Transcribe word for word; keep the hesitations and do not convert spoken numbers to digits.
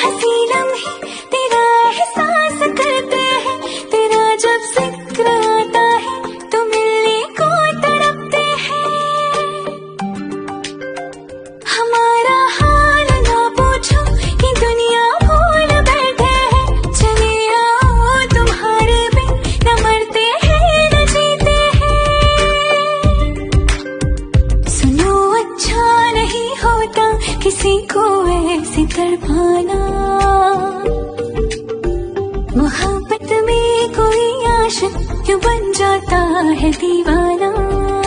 हंसी लम्हे तेरा एहसास करते हैं, तेरा जब जिक्र आता है तो मिलने को तड़पते हैं। हमारा हाल ना पूछो कि दुनिया भूल बैठे हैं, चले आओ तुम्हारे बिन न मरते हैं न जीते हैं। सुनो अच्छा नहीं होता किसी को ऐसे तड़पाना, मोहब्बत में कोई आशिक क्यों बन जाता है दीवाना।